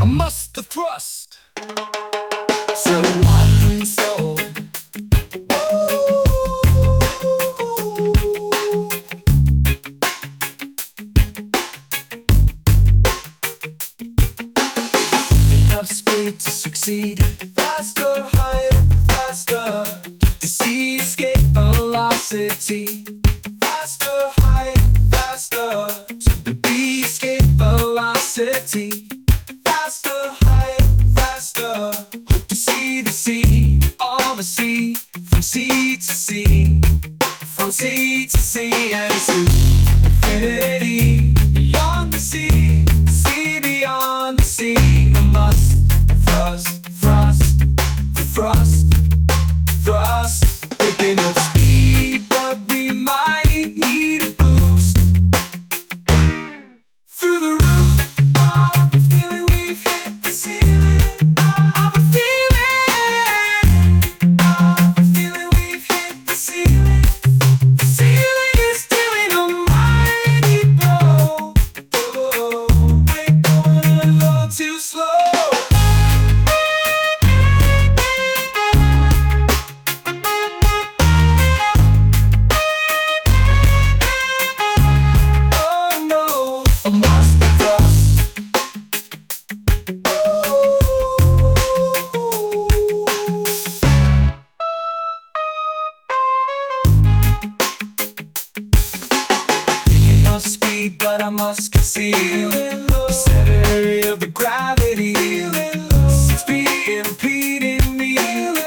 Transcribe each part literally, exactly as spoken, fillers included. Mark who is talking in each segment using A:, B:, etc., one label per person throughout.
A: I must have thrust. So one soul. Enough speed to succeed. Faster, higher, faster. To see escape velocity. Faster, higher, faster. To be escape velocity. Faster, higher, faster. Hope to see the sea, all the sea, from sea to sea, from sea to sea and to infinity. Beyond the sea, sea beyond the sea. I must thrust, thrust, thrust, thrust. Picking up speed, but we might need a boost. Through the roof, I'm feeling we've hit the ceiling. I'm feeling, I'm feeling we've hit the ceiling. The ceiling is dealing a mighty blow. Oh, we're going a little too slow. Oh no, I must have thrust. Picking up speed, but I must conceal the center of the gravity. Seems to be impeding me.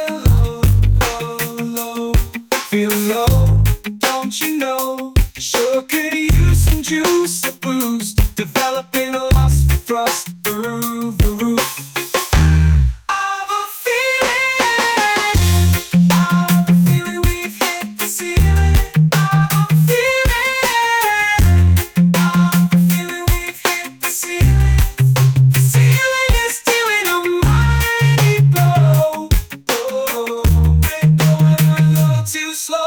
A: Feel low, don't you know? Sure could use some juice, a boost. Developing a lost thrust through the roof. I've a feeling, I've a feeling we've hit the ceiling. I've a feeling, I've a feeling we've hit the ceiling. The ceiling is dealing a mighty blow. Oh, we're going a little too slow.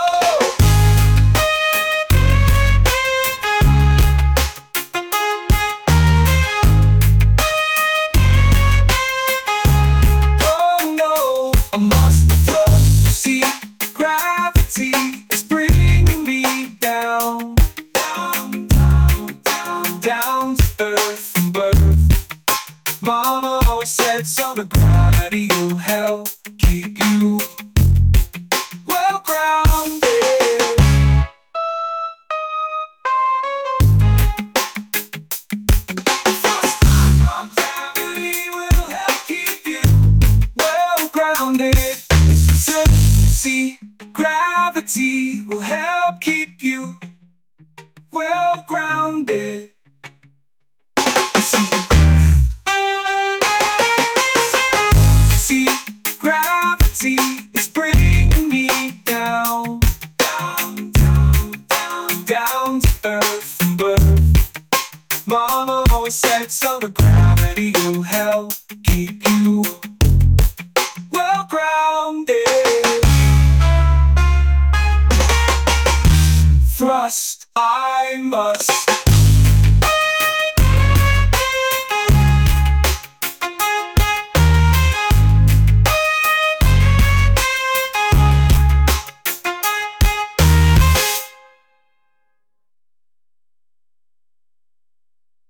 A: Oh no, I must have thrust. See, gravity is bringing me down, down, down, down, down to earth and birth. Mama always said so, the gravity will help keep you well grounded. Thrust on gravity will help keep you well grounded. See, gravity will help keep you well grounded. See, gravity is bringing me down, down, down, down, down to earth and birth. Mama always said so, the gravity will help keep you well grounded. Thrust, I must